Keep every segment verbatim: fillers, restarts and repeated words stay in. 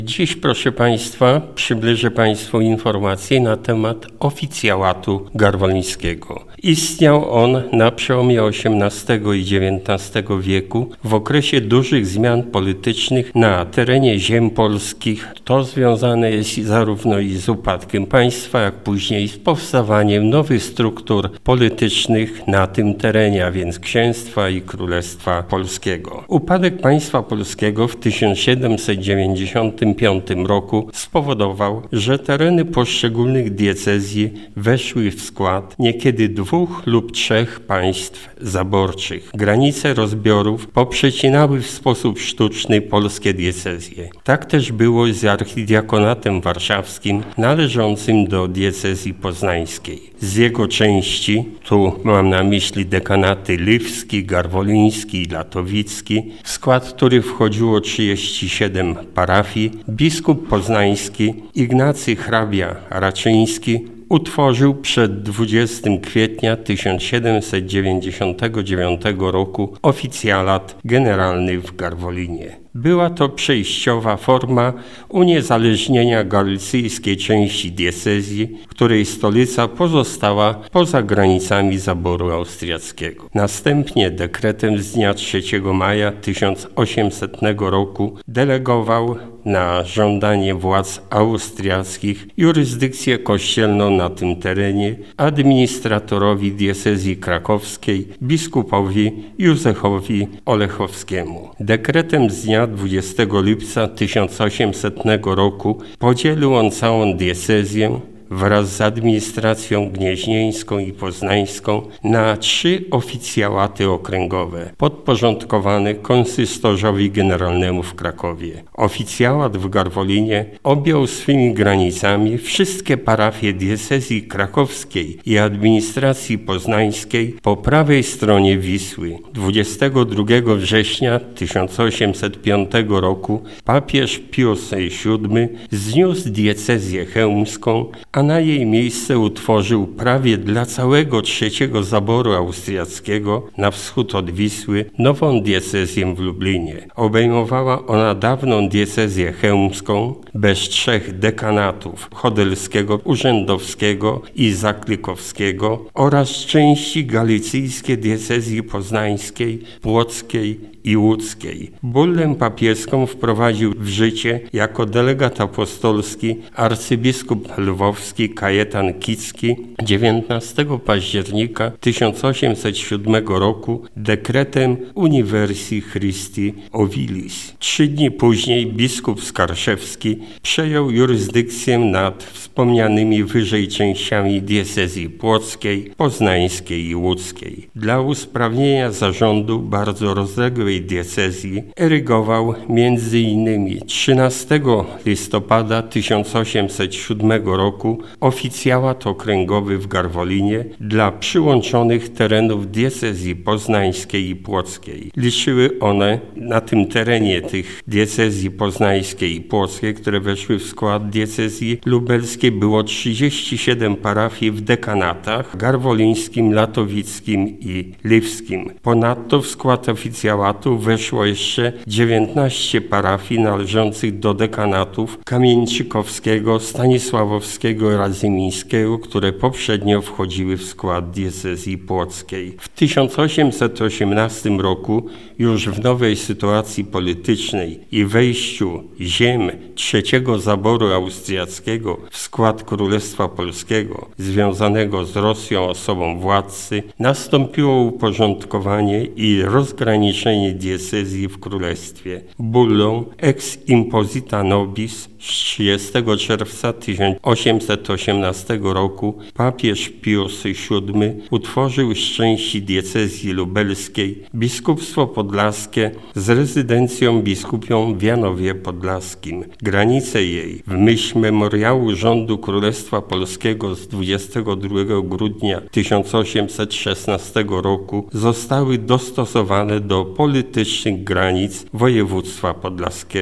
Dziś, proszę Państwa, przybliżę Państwu informacje na temat oficjałatu garwolińskiego. Istniał on na przełomie osiemnastego i dziewiętnastego wieku w okresie dużych zmian politycznych na terenie ziem polskich. To związane jest zarówno i z upadkiem państwa, jak później z powstawaniem nowych struktur politycznych na tym terenie, a więc księstwa i królestwa polskiego. Upadek państwa polskiego w tysiąc siedemset dziewięćdziesiątym piątym roku spowodował, że tereny poszczególnych diecezji weszły w skład niekiedy dwóch lub trzech państw zaborczych. Granice rozbiorów poprzecinały w sposób sztuczny polskie diecezje. Tak też było z archidiakonatem warszawskim należącym do diecezji poznańskiej. Z jego części, tu mam na myśli dekanaty lwowski, garwoliński i latowicki, w skład których wchodziło trzydzieści siedem parafii, biskup poznański Ignacy hrabia Raczyński utworzył przed dwudziestego kwietnia tysiąc siedemset dziewięćdziesiątego dziewiątego roku oficjalat generalny w Garwolinie. Była to przejściowa forma uniezależnienia galicyjskiej części diecezji, której stolica pozostała poza granicami zaboru austriackiego. Następnie dekretem z dnia trzeciego maja tysiąc osiemsetnego roku delegował na żądanie władz austriackich jurysdykcję kościelną na tym terenie administratorowi diecezji krakowskiej, biskupowi Józefowi Olechowskiemu. Dekretem z dnia dwudziestego lipca tysiąc osiemsetnego roku podzielił on całą diecezję wraz z administracją gnieźnieńską i poznańską na trzy oficjałaty okręgowe, podporządkowane konsystorzowi generalnemu w Krakowie. Oficjałat w Garwolinie objął swymi granicami wszystkie parafie diecezji krakowskiej i administracji poznańskiej po prawej stronie Wisły. dwudziestego drugiego września tysiąc osiemset piątego roku papież Pius siódmy zniósł diecezję chełmską, a na jej miejsce utworzył prawie dla całego trzeciego zaboru austriackiego na wschód od Wisły nową diecezję w Lublinie. Obejmowała ona dawną diecezję chełmską bez trzech dekanatów chodelskiego, urzędowskiego i zaklikowskiego oraz części galicyjskie diecezji poznańskiej, płockiej i łódzkiej. Bullę papieską wprowadził w życie jako delegat apostolski arcybiskup lwowski Kajetan Kicki dziewiętnastego października tysiąc osiemset siódmego roku dekretem Universi Christi Ovilis. Trzy dni później biskup Skarszewski przejął jurysdykcję nad wspomnianymi wyżej częściami diecezji płockiej, poznańskiej i łódzkiej. Dla usprawnienia zarządu bardzo rozległej diecezji erygował między innymi trzynastego listopada tysiąc osiemset siódmego roku oficjałat okręgowy w Garwolinie dla przyłączonych terenów diecezji poznańskiej i płockiej. Liczyły one na tym terenie tych diecezji poznańskiej i płockiej, które weszły w skład diecezji lubelskiej, było trzydzieści siedem parafii w dekanatach garwolińskim, latowickim i lwowskim. Ponadto w skład oficjałatu weszło jeszcze dziewiętnaście parafii należących do dekanatów kamieńczykowskiego, stanisławowskiego i razymińskiego, które poprzednio wchodziły w skład diecezji płockiej. W tysiąc osiemset osiemnastym roku, już w nowej sytuacji politycznej i wejściu ziem trzeciego zaboru austriackiego w skład Królestwa Polskiego, związanego z Rosją osobą władcy, nastąpiło uporządkowanie i rozgraniczenie diecezji w królestwie. Bullą ex imposita nobis z trzydziestego czerwca tysiąc osiemset osiemnastego roku papież Pius siódmy utworzył z części diecezji lubelskiej biskupstwo podlaskie z rezydencją biskupią w Janowie Podlaskim. Granice jej w myśl memoriału rządu Królestwa Polskiego z dwudziestego drugiego grudnia tysiąc osiemset szesnastego roku zostały dostosowane do politycznych granic województwa podlaskiego.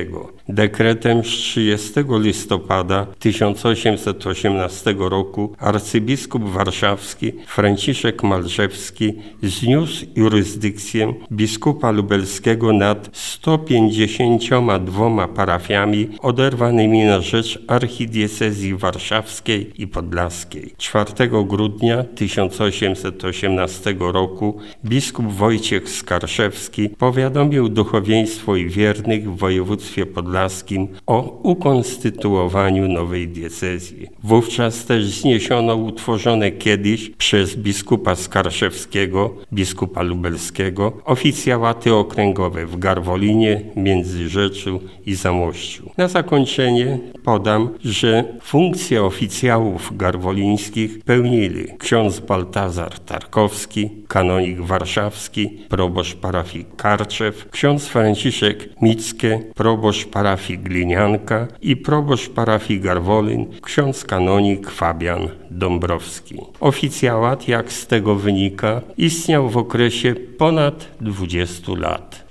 Dekretem z trzydziestego listopada tysiąc osiemset osiemnastego roku arcybiskup warszawski Franciszek Malczewski zniósł jurysdykcję biskupa lubelskiego nad sto pięćdziesięcioma dwoma parafiami oderwanymi na rzecz archidiecezji warszawskiej i podlaskiej. czwartego grudnia tysiąc osiemset osiemnastego roku biskup Wojciech Skarszewski powiadomił duchowieństwo i wiernych w województwie podlaskim o ukonstytuowaniu nowej diecezji. Wówczas też zniesiono utworzone kiedyś przez biskupa Skarszewskiego, biskupa lubelskiego, oficjałaty okręgowe w Garwolinie, Międzyrzeczu i Zamościu. Na zakończenie podam, że funkcje oficjałów garwolińskich pełnili ksiądz Baltazar Tarkowski, kanonik warszawski, proboszcz parafii Karczew, ksiądz Franciszek Mickie, proboszcz parafii Glinianka i proboszcz parafii Garwolin, ksiądz kanonik Fabian Dąbrowski. Oficjałat, jak z tego wynika, istniał w okresie ponad dwudziestu lat.